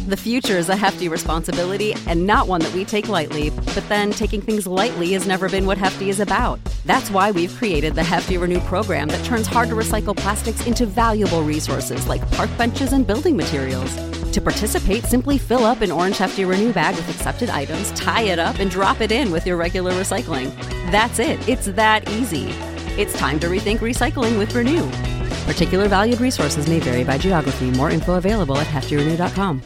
The future is a hefty responsibility and not one that we take lightly, but then taking things lightly has never been what Hefty is about. That's why we've created the Hefty Renew program that turns hard-to-recycle plastics into valuable resources like park benches and building materials. To participate, simply fill up an orange Hefty Renew bag with accepted items, tie it up, and drop it in with your regular recycling. That's it. It's that easy. It's time to rethink recycling with Renew. Particular valued resources may vary by geography. More info available at heftyrenew.com.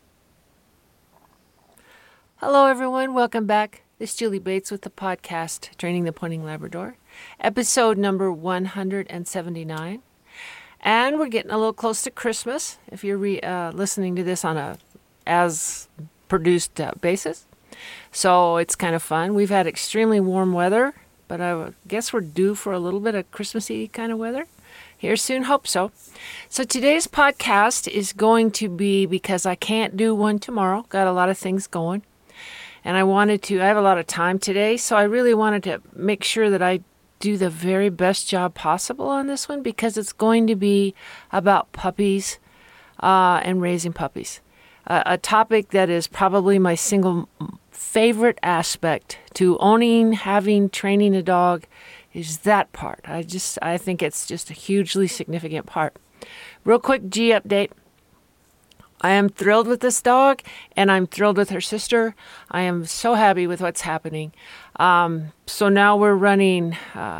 Hello, everyone. Welcome back. This is Julie Bates with the podcast, Training the Pointing Labrador, episode number 179. And we're getting a little close to Christmas, if you're listening to this on a as-produced basis. So it's kind of fun. We've had extremely warm weather, but I guess we're due for a little bit of Christmassy kind of weather. Here soon, hope so. So today's podcast is going to be, because I can't do one tomorrow, got a lot of things going. And I have a lot of time today, so I really wanted to make sure that I do the very best job possible on this one, because it's going to be about puppies and raising puppies. A topic that is probably my single favorite aspect to owning, having, training a dog is that part. I think it's just a hugely significant part. Real quick G update. I am thrilled with this dog, and I'm thrilled with her sister. I am so happy with what's happening. So now we're running,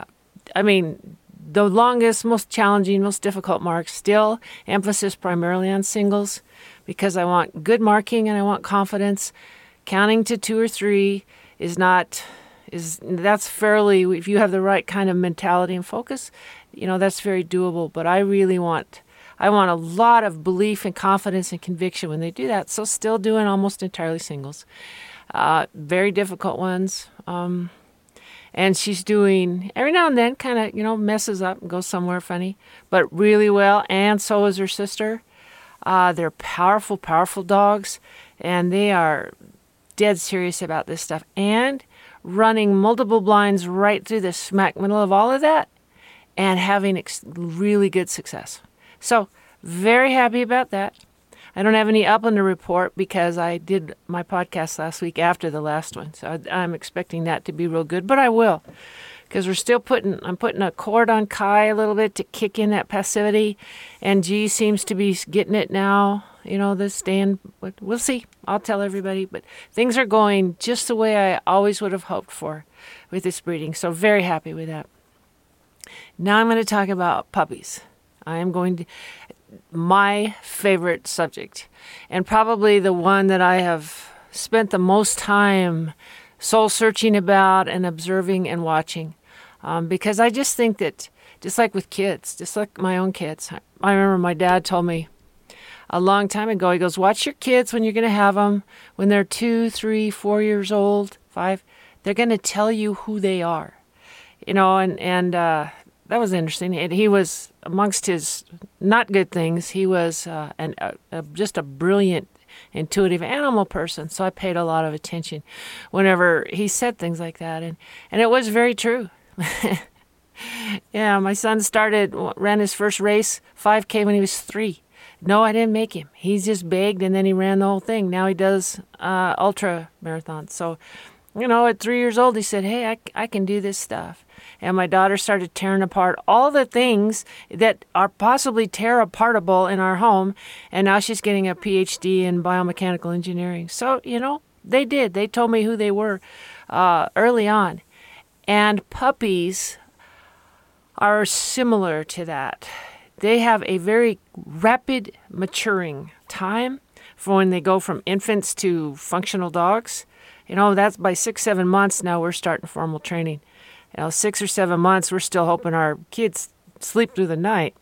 the longest, most challenging, most difficult marks, still emphasis primarily on singles, because I want good marking and I want confidence. Counting to 2 or 3 that's fairly, if you have the right kind of mentality and focus, that's very doable. But I want a lot of belief and confidence and conviction when they do that. So still doing almost entirely singles. Very difficult ones. And she's doing, every now and then, kind of, messes up and goes somewhere funny, but really well. And so is her sister. They're powerful, powerful dogs. And they are dead serious about this stuff. And running multiple blinds right through the smack middle of all of that. And having really good success. So, very happy about that. I don't have any upland to report because I did my podcast last week after the last one. So I'm expecting that to be real good, but I will. Because I'm putting a cord on Kai a little bit to kick in that passivity. And G seems to be getting it now. This stand, but we'll see. I'll tell everybody. But things are going just the way I always would have hoped for with this breeding. So very happy with that. Now I'm going to talk about puppies. My favorite subject, and probably the one that I have spent the most time soul searching about and observing and watching, because I just think that, just like with kids, just like my own kids, I remember my dad told me a long time ago, he goes, watch your kids when you're going to have them, when they're 2, 3, 4 years old, 5, they're going to tell you who they are, and that was interesting. He was, amongst his not good things, he was just a brilliant, intuitive animal person. So I paid a lot of attention whenever he said things like that. And it was very true. Yeah, my son ran his first race, 5K, when he was 3. No, I didn't make him. He just begged, and then he ran the whole thing. Now he does ultra marathons. So, at 3 years old, he said, hey, I can do this stuff. And my daughter started tearing apart all the things that are possibly tear apartable in our home. And now she's getting a PhD in biomechanical engineering. So, they did. They told me who they were early on. And puppies are similar to that. They have a very rapid maturing time for when they go from infants to functional dogs. That's by 6-7 months now we're starting formal training. 6 or 7 months, we're still hoping our kids sleep through the night.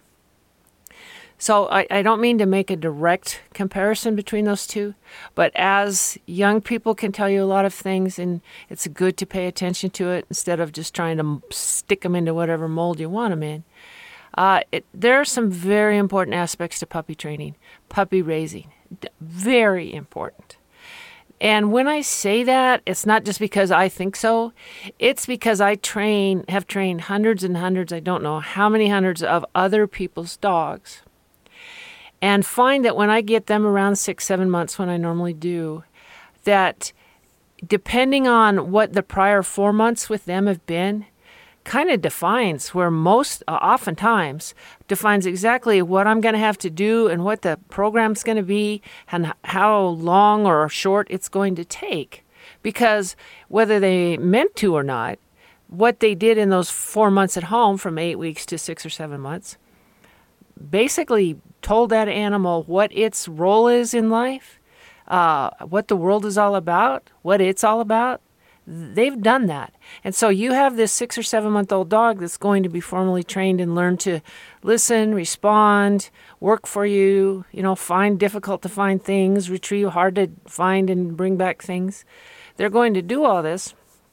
So I don't mean to make a direct comparison between those two, but as young people can tell you a lot of things, and it's good to pay attention to it instead of just trying to stick them into whatever mold you want them in. There are some very important aspects to puppy training, puppy raising, very important. And when I say that, it's not just because I think so. It's because I have trained hundreds and hundreds, I don't know how many hundreds of other people's dogs. and find that when I get them around 6-7 months, when I normally do, that depending on what the prior 4 months with them have been, kind of defines where oftentimes defines exactly what I'm going to have to do and what the program's going to be and how long or short it's going to take. Because whether they meant to or not, what they did in those 4 months at home from 8 weeks to 6 or 7 months basically told that animal what its role is in life, what the world is all about, what it's all about. They've done that. And so you have this 6 or 7 month old dog that's going to be formally trained and learn to listen, respond, work for you, find difficult to find things, retrieve hard to find and bring back things. They're going to do all this.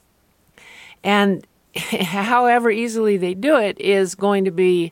And however easily they do it is going to be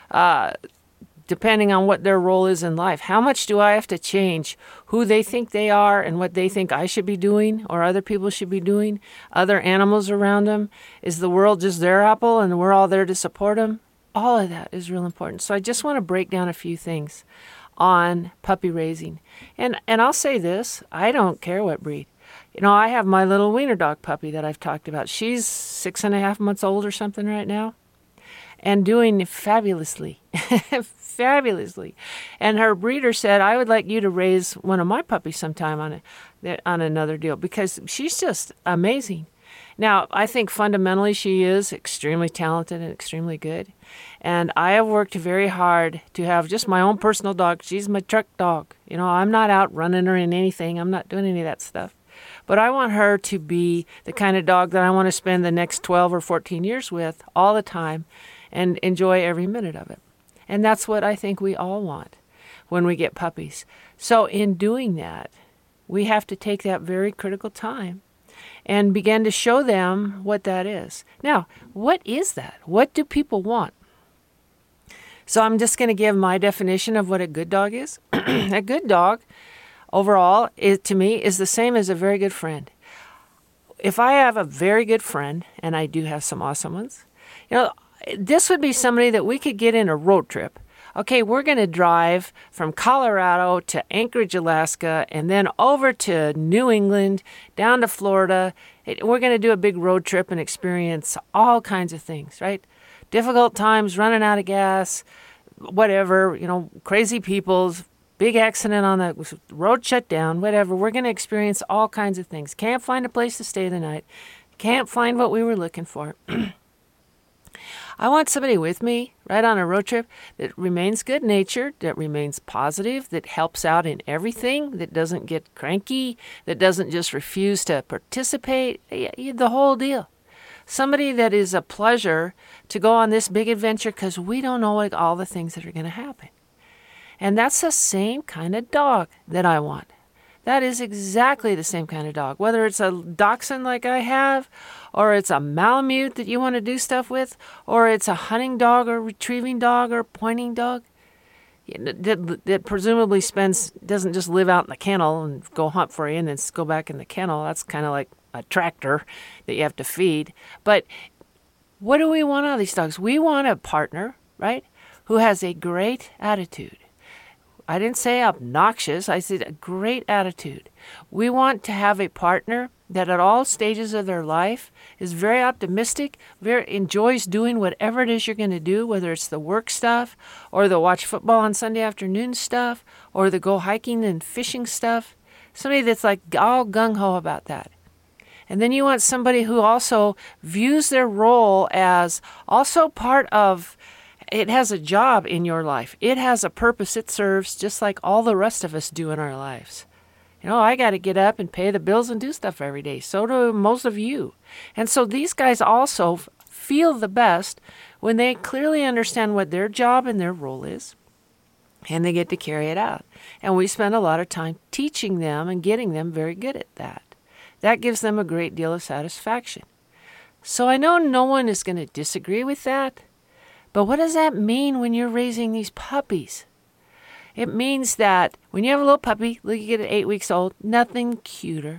depending on what their role is in life. How much do I have to change who they think they are and what they think I should be doing or other people should be doing, other animals around them? Is the world just their apple and we're all there to support them? All of that is real important. So I just want to break down a few things on puppy raising. And I'll say this, I don't care what breed. I have my little wiener dog puppy that I've talked about. She's 6.5 months old or something right now and doing fabulously. Fabulously. And her breeder said, I would like you to raise one of my puppies sometime on another deal because she's just amazing. Now, I think fundamentally she is extremely talented and extremely good. And I have worked very hard to have just my own personal dog. She's my truck dog. I'm not out running her in anything. I'm not doing any of that stuff. But I want her to be the kind of dog that I want to spend the next 12 or 14 years with all the time and enjoy every minute of it. And that's what I think we all want when we get puppies. So in doing that, we have to take that very critical time and begin to show them what that is. Now, what is that? What do people want? So I'm just going to give my definition of what a good dog is. A good dog, overall, to me, is the same as a very good friend. If I have a very good friend, and I do have some awesome ones, this would be somebody that we could get in a road trip. Okay, we're going to drive from Colorado to Anchorage, Alaska, and then over to New England, down to Florida. We're going to do a big road trip and experience all kinds of things, right? Difficult times, running out of gas, whatever, crazy people, big accident on the road shut down, whatever. We're going to experience all kinds of things. Can't find a place to stay the night. Can't find what we were looking for. I want somebody with me right on a road trip that remains good-natured, that remains positive, that helps out in everything, that doesn't get cranky, that doesn't just refuse to participate, the whole deal. Somebody that is a pleasure to go on this big adventure because we don't know all the things that are going to happen. And that's the same kind of dog that I want. That is exactly the same kind of dog. Whether it's a dachshund like I have, or it's a Malamute that you want to do stuff with, or it's a hunting dog or retrieving dog or pointing dog that presumably doesn't just live out in the kennel and go hunt for you and then go back in the kennel. That's kind of like a tractor that you have to feed. But what do we want out of these dogs? We want a partner, right, who has a great attitude. I didn't say obnoxious. I said a great attitude. We want to have a partner that at all stages of their life is very optimistic, very enjoys doing whatever it is you're going to do, whether it's the work stuff or the watch football on Sunday afternoon stuff or the go hiking and fishing stuff. Somebody that's like all gung-ho about that. And then you want somebody who also views their role as also part of, it has a job in your life. It has a purpose it serves just like all the rest of us do in our lives. I got to get up and pay the bills and do stuff every day. So do most of you. And so these guys also feel the best when they clearly understand what their job and their role is, and they get to carry it out. And we spend a lot of time teaching them and getting them very good at that. That gives them a great deal of satisfaction. So I know no one is going to disagree with that. But what does that mean when you're raising these puppies? It means that when you have a little puppy, look, you get it 8 weeks old, nothing cuter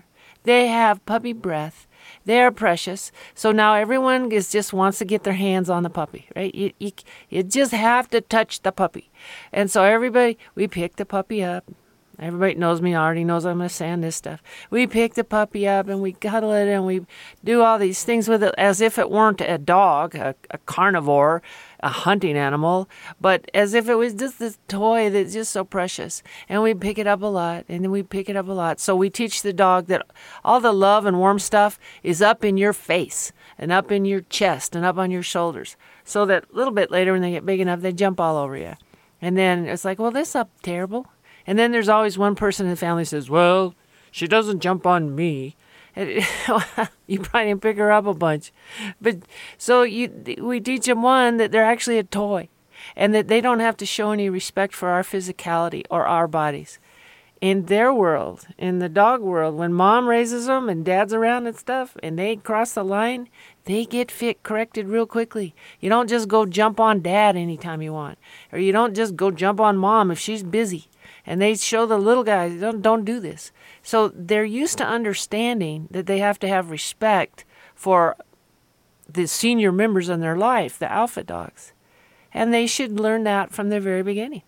They have puppy breath. They are precious. So now everyone just wants to get their hands on the puppy, right? You just have to touch the puppy. And so we pick the puppy up. Everybody knows me, already knows I'm going to say this stuff. We pick the puppy up and we cuddle it and we do all these things with it as if it weren't a dog, a carnivore, a hunting animal, but as if it was just this toy that's just so precious. And we pick it up a lot, and then we pick it up a lot. So we teach the dog that all the love and warm stuff is up in your face and up in your chest and up on your shoulders. So that a little bit later when they get big enough, they jump all over you. And then it's like, well, this is up terrible. And then there's always one person in the family who says, well, she doesn't jump on me. You probably didn't pick her up a bunch. But so we teach them, one, that they're actually a toy and that they don't have to show any respect for our physicality or our bodies. In their world, in the dog world, when mom raises them and dad's around and stuff and they cross the line, they get corrected real quickly. You don't just go jump on dad anytime you want. Or you don't just go jump on mom if she's busy. And they show the little guys, don't do this. So they're used to understanding that they have to have respect for the senior members in their life, the alpha dogs. And they should learn that from the very beginning.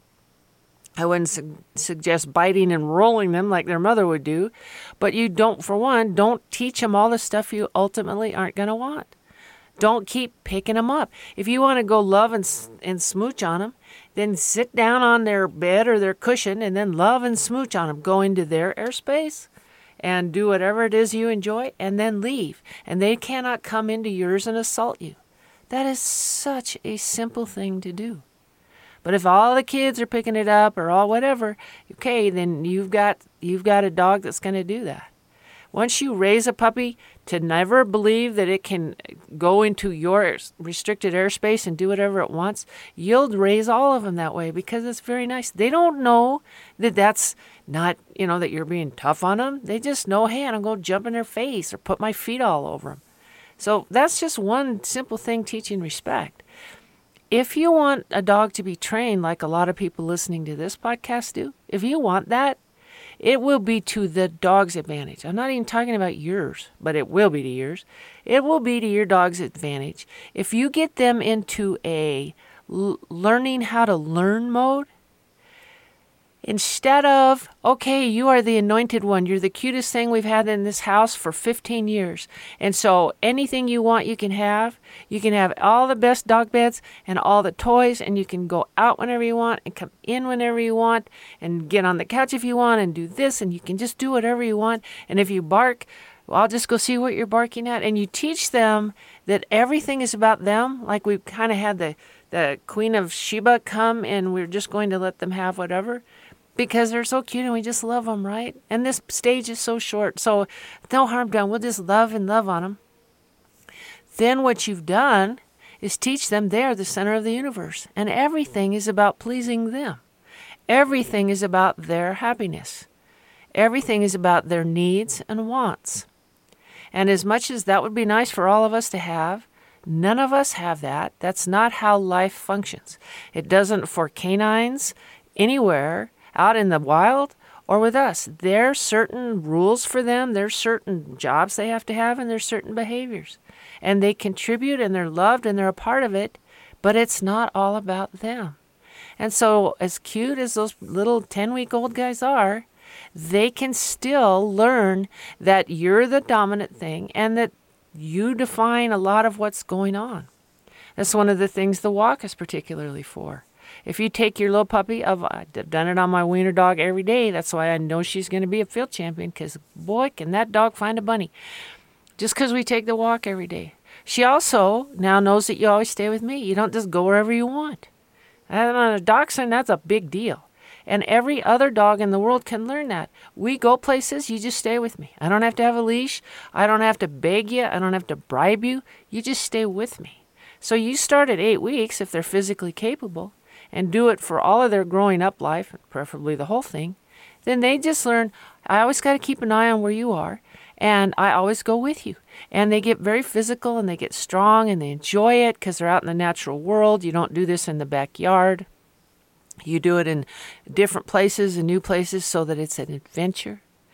I wouldn't suggest biting and rolling them like their mother would do. But you don't teach them all the stuff you ultimately aren't going to want. Don't keep picking them up. If you want to go love and smooch on them, then sit down on their bed or their cushion and then love and smooch on them. Go into their airspace and do whatever it is you enjoy and then leave. And they cannot come into yours and assault you. That is such a simple thing to do. But if all the kids are picking it up or all whatever, okay, then you've got a dog that's going to do that. Once you raise a puppy to never believe that it can go into your restricted airspace and do whatever it wants, you'll raise all of them that way because it's very nice. They don't know that that's not, that you're being tough on them. They just know, hey, I'm going to jump in their face or put my feet all over them. So that's just one simple thing, teaching respect. If you want a dog to be trained like a lot of people listening to this podcast do, if you want that, it will be to the dog's advantage. I'm not even talking about yours, but it will be to yours. It will be to your dog's advantage. If you get them into a learning how to learn mode, instead of, okay, you are the anointed one. You're the cutest thing we've had in this house for 15 years. And so anything you want, you can have. You can have all the best dog beds and all the toys, and you can go out whenever you want and come in whenever you want and get on the couch if you want and do this, and you can just do whatever you want. And if you bark, well, I'll just go see what you're barking at. And you teach them that everything is about them, like we kind of had the Queen of Sheba come and we're just going to let them have whatever. Because they're so cute and we just love them, right? And this stage is so short, so no harm done. We'll just love on them. Then what you've done is teach them they're the center of the universe. And everything is about pleasing them. Everything is about their happiness. Everything is about their needs and wants. And as much as that would be nice for all of us to have, none of us have that. That's not how life functions. It doesn't for canines anywhere out in the wild or with us. There's certain rules for them. There's certain jobs they have to have, and there's certain behaviors. And they contribute, and they're loved, and they're a part of it, but it's not all about them. And so as cute as those little 10-week-old guys are, they can still learn that you're the dominant thing and that you define a lot of what's going on. That's one of the things the walk is particularly for. If you take your little puppy, I've done it on my wiener dog every day. That's why I know she's going to be a field champion, because boy, can that dog find a bunny. Just because we take the walk every day. She also now knows that you always stay with me. You don't just go wherever you want. And on a dachshund, that's a big deal. And every other dog in the world can learn that. We go places, you just stay with me. I don't have to have a leash. I don't have to beg you. I don't have to bribe you. You just stay with me. So you start at 8 weeks if they're physically capable, and do it for all of their growing up life, preferably the whole thing. Then they just learn, I always got to keep an eye on where you are, and I always go with you. And they get very physical, and they get strong, and they enjoy it because they're out in the natural world. You don't do this in the backyard. You do it in different places and new places so that it's an adventure.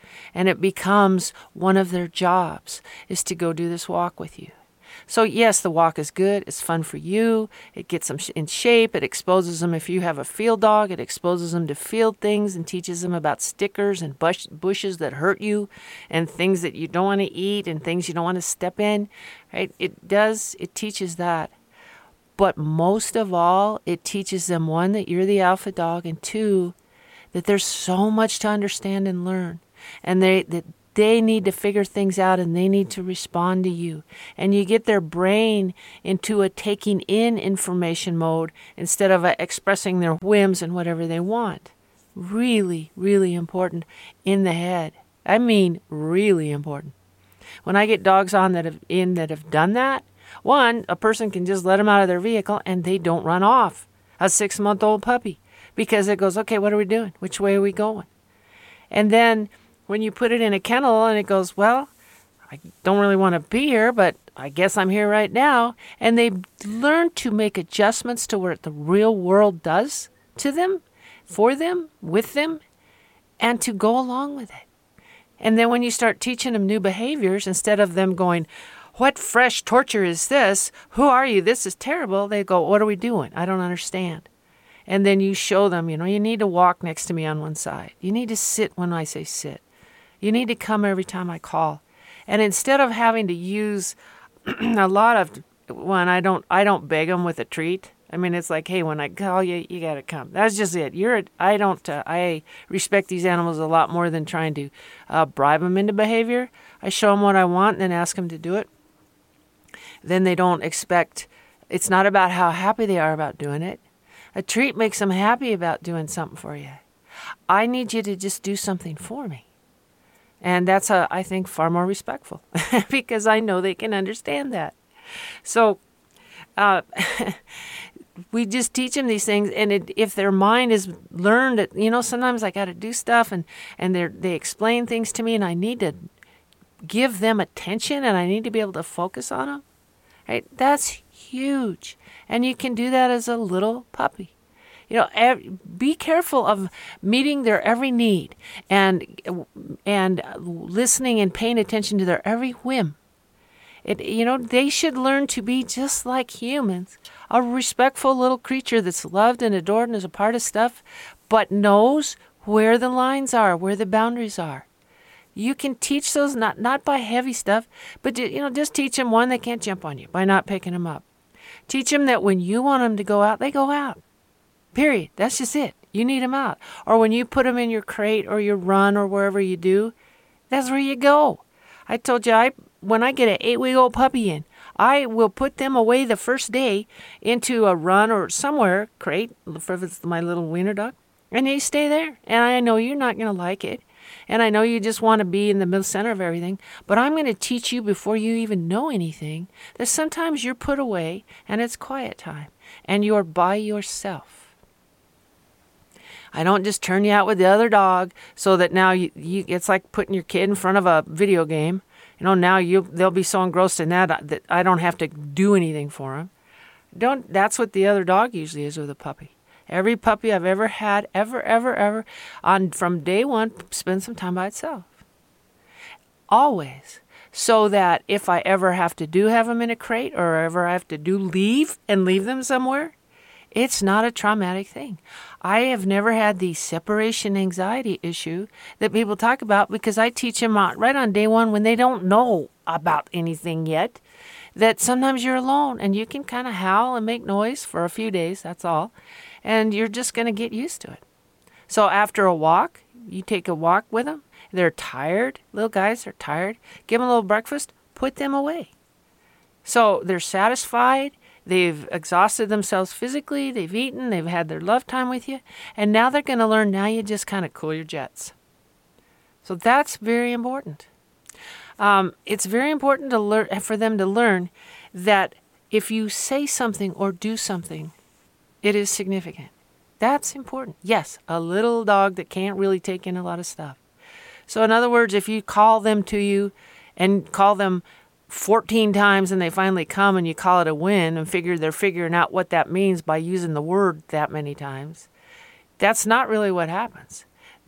And it becomes one of their jobs is to go do this walk with you. So yes, the walk is good. It's fun for you. It gets them in shape. It exposes them. If you have a field dog, it exposes them to field things and teaches them about stickers and bushes that hurt you and things that you don't want to eat and things you don't want to step in, right? It teaches that. But most of all, it teaches them, one, that you're the alpha dog, and two, that there's so much to understand and learn. And that they need to figure things out and they need to respond to you. And you get their brain into a taking in information mode instead of expressing their whims and whatever they want. Really, really important in the head. I mean, really important. When I get dogs on that have done that, one, a person can just let them out of their vehicle and they don't run off. A 6-month-old puppy. Because it goes, okay, what are we doing? Which way are we going? And then when you put it in a kennel and it goes, well, I don't really want to be here, but I guess I'm here right now. And they learn to make adjustments to what the real world does to them, for them, with them, and to go along with it. And then when you start teaching them new behaviors, instead of them going, what fresh torture is this? Who are you? This is terrible. They go, what are we doing? I don't understand. And then you show them, you need to walk next to me on one side. You need to sit when I say sit. You need to come every time I call. And instead of having to use a lot of, I don't beg them with a treat. I mean, it's like, hey, when I call you, you got to come. That's just it. I respect these animals a lot more than trying to bribe them into behavior. I show them what I want and then ask them to do it. Then they don't expect, it's not about how happy they are about doing it. A treat makes them happy about doing something for you. I need you to just do something for me. And that's, I think, far more respectful because I know they can understand that. So we just teach them these things. And if their mind is learned, sometimes I got to do stuff and they explain things to me and I need to give them attention and I need to be able to focus on them. Right? That's huge. And you can do that as a little puppy. Be careful of meeting their every need and listening and paying attention to their every whim. They should learn to be just like humans, a respectful little creature that's loved and adored and is a part of stuff, but knows where the lines are, where the boundaries are. You can teach those not by heavy stuff, but just teach them, one, they can't jump on you by not picking them up. Teach them that when you want them to go out, they go out. Period. That's just it. You need them out. Or when you put them in your crate or your run or wherever you do, that's where you go. I told you, when I get an 8-week-old puppy in, I will put them away the first day into a run or somewhere, crate, if it's my little wiener dog, and they stay there. And I know you're not going to like it. And I know you just want to be in the middle center of everything, but I'm going to teach you before you even know anything that sometimes you're put away and it's quiet time and you're by yourself. I don't just turn you out with the other dog so that now it's like putting your kid in front of a video game. Now they'll be so engrossed in that I don't have to do anything for them. That's what the other dog usually is with a puppy. Every puppy I've ever had, ever, from day one, spends some time by itself. Always. So that if I ever have to have them in a crate or ever I have to leave them somewhere, it's not a traumatic thing. I have never had the separation anxiety issue that people talk about because I teach them right on day one when they don't know about anything yet, that sometimes you're alone and you can kind of howl and make noise for a few days, that's all. And you're just going to get used to it. So after a walk, you take a walk with them. They're tired. Little guys are tired. Give them a little breakfast. Put them away. So they're satisfied. They've exhausted themselves physically. They've eaten. They've had their love time with you. And now they're going to learn. Now you just kind of cool your jets. So that's very important. It's very important for them to learn that if you say something or do something, it is significant. That's important. Yes, a little dog that can't really take in a lot of stuff. So in other words, if you call them to you and call them 14 times and they finally come and you call it a win and they're figuring out what that means by using the word that many times, that's not really what happens.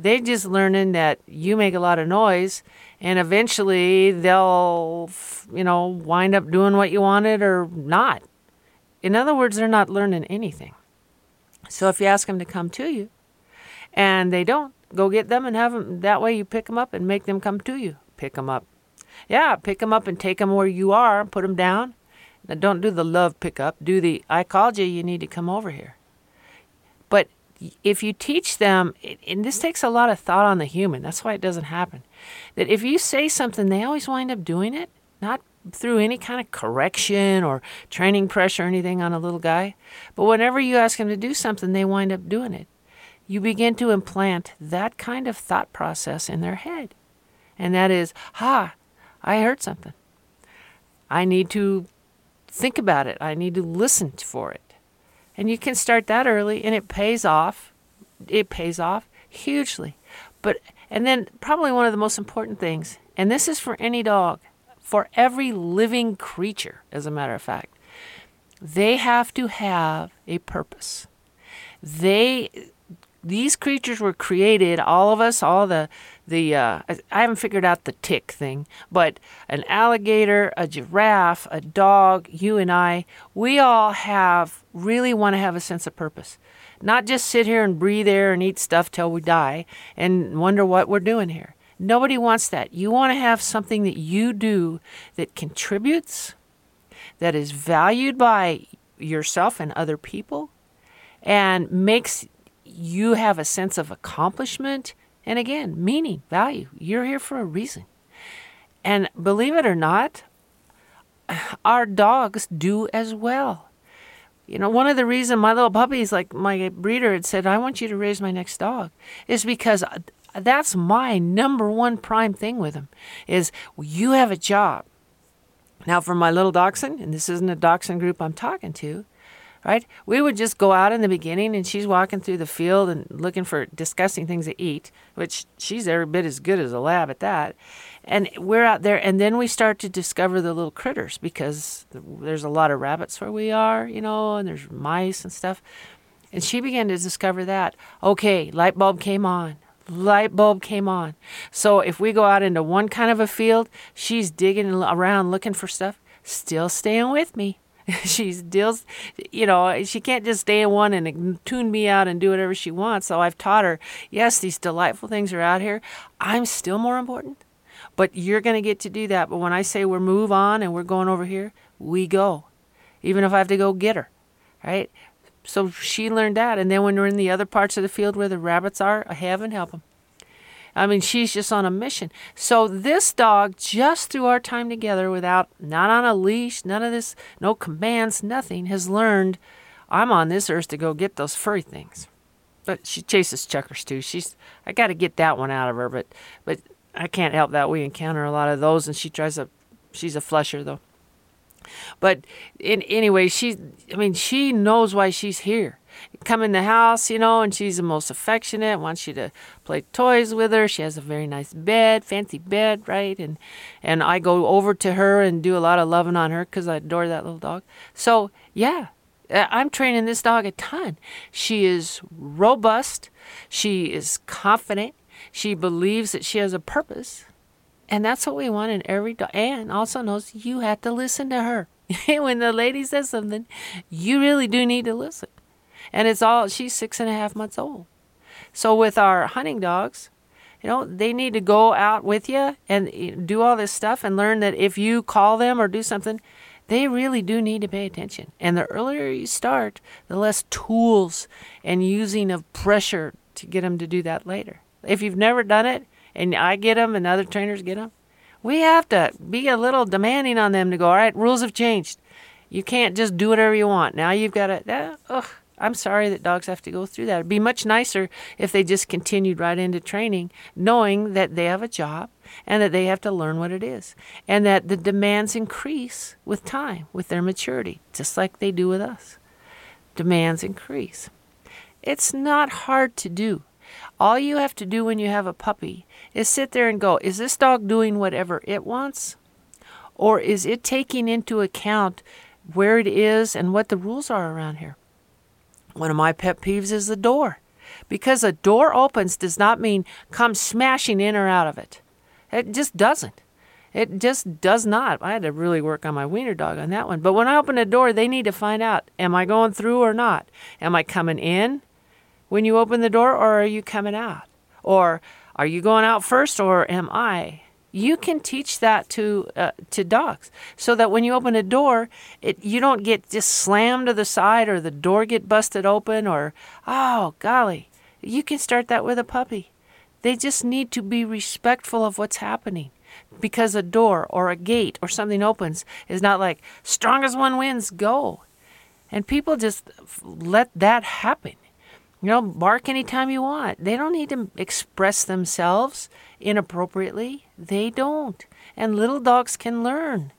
They're just learning that you make a lot of noise, and eventually they'll, wind up doing what you wanted or not. In other words, they're not learning anything. So if you ask them to come to you and they don't, go get them and have them. That way you pick them up and make them come to you. Pick them up. Yeah, pick them up and take them where you are, put them down. Now, don't do the love pickup. Do the, I called you, you need to come over here. But if you teach them, and this takes a lot of thought on the human, that's why it doesn't happen, that if you say something, they always wind up doing it, not through any kind of correction or training pressure or anything on a little guy. But whenever you ask them to do something, they wind up doing it. You begin to implant that kind of thought process in their head. And that is, I heard something. I need to think about it. I need to listen for it. And you can start that early, and it pays off. It pays off hugely. And then probably one of the most important things, and this is for any dog, for every living creature, as a matter of fact, they have to have a purpose. These creatures were created, all of us, I haven't figured out the tick thing, but an alligator, a giraffe, a dog, you and I, we all really want to have a sense of purpose. Not just sit here and breathe air and eat stuff till we die and wonder what we're doing here. Nobody wants that. You want to have something that you do that contributes, that is valued by yourself and other people, and makes you have a sense of accomplishment, and again, meaning, value. You're here for a reason. And believe it or not, our dogs do as well. One of the reasons my little puppies, like my breeder had said, I want you to raise my next dog, is because that's my number one prime thing with him, is you have a job. Now for my little dachshund, and this isn't a dachshund group I'm talking to, right? We would just go out in the beginning, and she's walking through the field and looking for disgusting things to eat, which she's every bit as good as a lab at that. And we're out there, and then we start to discover the little critters, because there's a lot of rabbits where we are, and there's mice and stuff. And she began to discover that. Okay, light bulb came on. So if we go out into one kind of a field, she's digging around looking for stuff, still staying with me. She's still, she can't just stay in one and tune me out and do whatever she wants. So I've taught her, yes, these delightful things are out here. I'm still more important, but you're going to get to do that. But when I say we're move on and we're going over here, we go, even if I have to go get her, right? So she learned that. And then when we're in the other parts of the field where the rabbits are, heaven help them. I mean, she's just on a mission. So this dog, just through our time together, not on a leash, none of this, no commands, nothing, has learned I'm on this earth to go get those furry things. But she chases chukars too. I got to get that one out of her, but I can't help that. We encounter a lot of those, and she's a flusher though. But anyway, she knows why she's here. Come in the house, and she's the most affectionate, wants you to play toys with her. She has a very nice bed, fancy bed, right? And I go over to her and do a lot of loving on her because I adore that little dog. So, yeah, I'm training this dog a ton. She is robust. She is confident. She believes that she has a purpose. And that's what we want in every dog. And also knows you have to listen to her. When the lady says something, you really do need to listen. And she's 6.5 months old. So with our hunting dogs, they need to go out with you and do all this stuff and learn that if you call them or do something, they really do need to pay attention. And the earlier you start, the less tools and using of pressure to get them to do that later. If you've never done it, and I get them and other trainers get them, we have to be a little demanding on them to go, all right, rules have changed. You can't just do whatever you want. Now you've got to, I'm sorry that dogs have to go through that. It'd be much nicer if they just continued right into training, knowing that they have a job and that they have to learn what it is. And that the demands increase with time, with their maturity, just like they do with us. Demands increase. It's not hard to do. All you have to do when you have a puppy is sit there and go, is this dog doing whatever it wants? Or is it taking into account where it is and what the rules are around here? One of my pet peeves is the door. Because a door opens does not mean come smashing in or out of it. It just doesn't. It just does not. I had to really work on my wiener dog on that one. But when I open a door, they need to find out, am I going through or not? Am I coming in when you open the door, or are you coming out? Or are you going out first, or am I? You can teach that to dogs, so that when you open a door, you don't get just slammed to the side, or the door get busted open, or, oh, golly. You can start that with a puppy. They just need to be respectful of what's happening. Because a door or a gate or something opens is not like, strong as one wins, go. And people just let that happen. Bark anytime you want. They don't need to express themselves inappropriately. They don't. And little dogs can learn,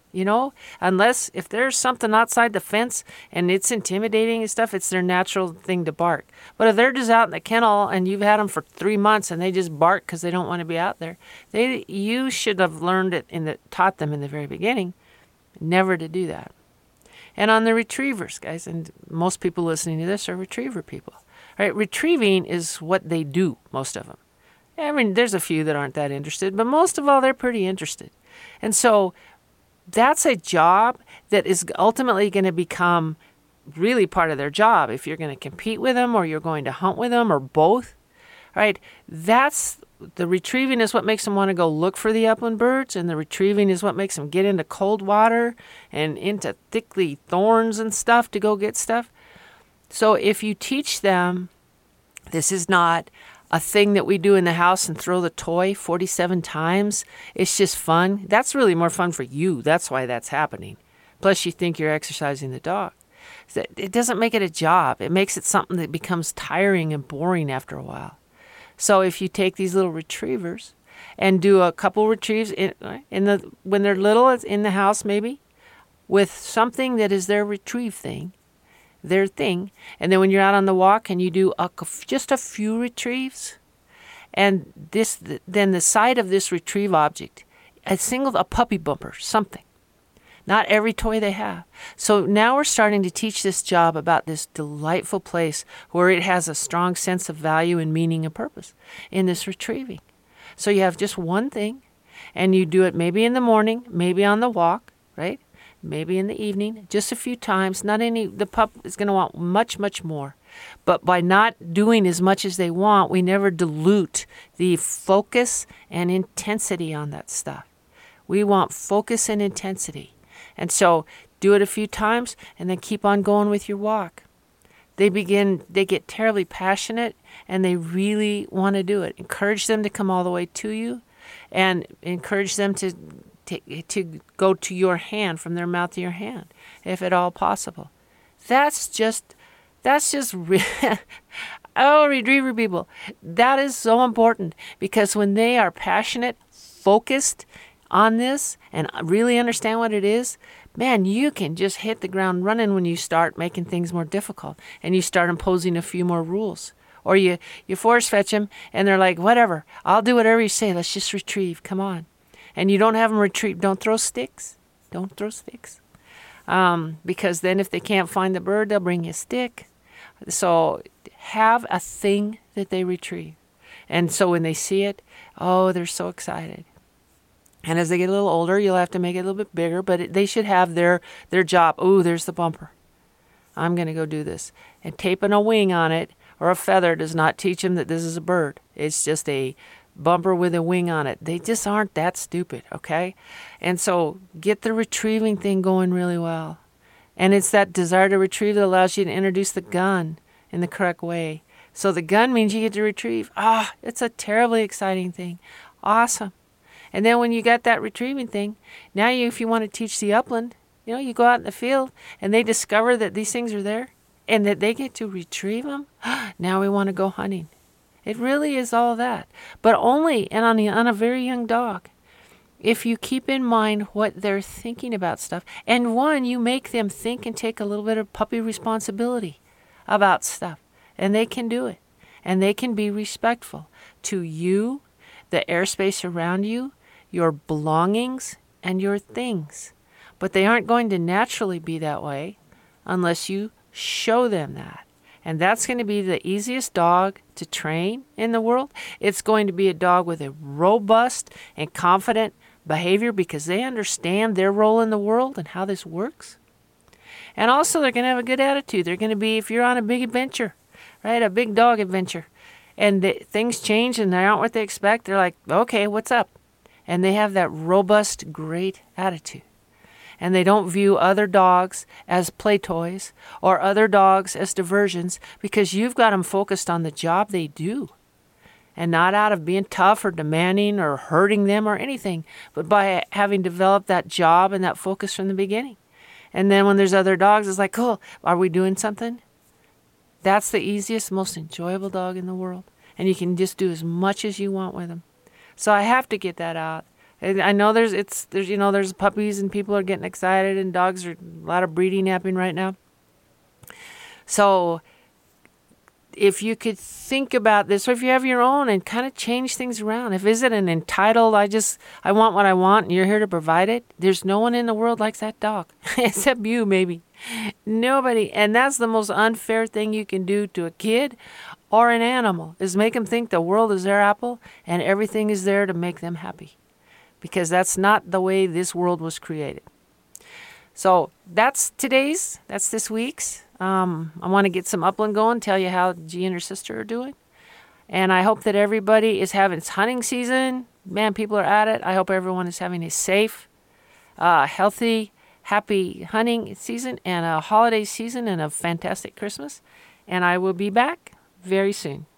unless if there's something outside the fence and it's intimidating and stuff, it's their natural thing to bark. But if they're just out in the kennel and you've had them for 3 months and they just bark because they don't want to be out there, you should have learned it taught them in the very beginning never to do that. And on the retrievers, guys, and most people listening to this are retriever people. Right? Retrieving is what they do, most of them. I mean, there's a few that aren't that interested, but most of all, they're pretty interested. And so that's a job that is ultimately going to become really part of their job. If you're going to compete with them, or you're going to hunt with them, or both, right? That's the retrieving is what makes them want to go look for the upland birds, and the retrieving is what makes them get into cold water and into thickly thorns and stuff to go get stuff. So if you teach them, this is not a thing that we do in the house and throw the toy 47 times. It's just fun. That's really more fun for you. That's why that's happening. Plus, you think you're exercising the dog. It doesn't make it a job. It makes it something that becomes tiring and boring after a while. So if you take these little retrievers and do a couple retrieves when they're little, in the house maybe, with something that is their retrieve thing, their thing, and then when you're out on the walk and you do just a few retrieves, and then the side of this retrieve object, a puppy bumper, something. Not every toy they have. So now we're starting to teach this job about this delightful place where it has a strong sense of value and meaning and purpose in this retrieving. So you have just one thing, and you do it maybe in the morning, maybe on the walk, right? Maybe in the evening, just a few times. The pup is going to want much, much more. But by not doing as much as they want, we never dilute the focus and intensity on that stuff. We want focus and intensity. And so do it a few times and then keep on going with your walk. They get terribly passionate and they really want to do it. Encourage them to come all the way to you, and encourage them to go to your hand, from their mouth to your hand, if at all possible. That's just oh, retriever people, that is so important, because when they are passionate, focused on this, and really understand what it is, man, you can just hit the ground running when you start making things more difficult, and you start imposing a few more rules. Or you force fetch them, and they're like, whatever, I'll do whatever you say, let's just retrieve, come on. And you don't have them retrieve. Don't throw sticks. Don't throw sticks. Because then if they can't find the bird, they'll bring you a stick. So have a thing that they retrieve. And so when they see it, oh, they're so excited. And as they get a little older, you'll have to make it a little bit bigger, but they should have their job. Oh, there's the bumper. I'm going to go do this. And taping a wing on it or a feather does not teach them that this is a bird. It's just a bumper with a wing on it. They just aren't that stupid, okay? And so get the retrieving thing going really well. And it's that desire to retrieve that allows you to introduce the gun in the correct way. So the gun means you get to retrieve. It's a terribly exciting thing. Awesome. And then when you got that retrieving thing, now if you want to teach the upland, you go out in the field and they discover that these things are there and that they get to retrieve them. Now we want to go hunting. It really is all that. But only, and on a very young dog, if you keep in mind what they're thinking about stuff. And one, you make them think and take a little bit of puppy responsibility about stuff. And they can do it. And they can be respectful to you, the airspace around you, your belongings, and your things. But they aren't going to naturally be that way unless you show them that. And that's going to be the easiest dog to train in the world. It's going to be a dog with a robust and confident behavior because they understand their role in the world and how this works. And also they're going to have a good attitude. They're going to be, if you're on a big adventure, right, a big dog adventure, and things change and they aren't what they expect, they're like, okay, what's up? And they have that robust, great attitude. And they don't view other dogs as play toys or other dogs as diversions because you've got them focused on the job they do. And not out of being tough or demanding or hurting them or anything, but by having developed that job and that focus from the beginning. And then when there's other dogs, it's like, cool, are we doing something? That's the easiest, most enjoyable dog in the world. And you can just do as much as you want with them. So I have to get that out. I know there's puppies and people are getting excited and dogs are a lot of breeding happening right now. So if you could think about this, or if you have your own and kind of change things around. If is it an entitled, I want what I want and you're here to provide it, there's no one in the world likes that dog. Except you, maybe. Nobody. And that's the most unfair thing you can do to a kid or an animal, is make them think the world is their apple and everything is there to make them happy. Because that's not the way this world was created. So that's this week's. I want to get some upland going, tell you how G and her sister are doing. And I hope that everybody is having its hunting season. Man, people are at it. I hope everyone is having a safe, healthy, happy hunting season and a holiday season and a fantastic Christmas. And I will be back very soon.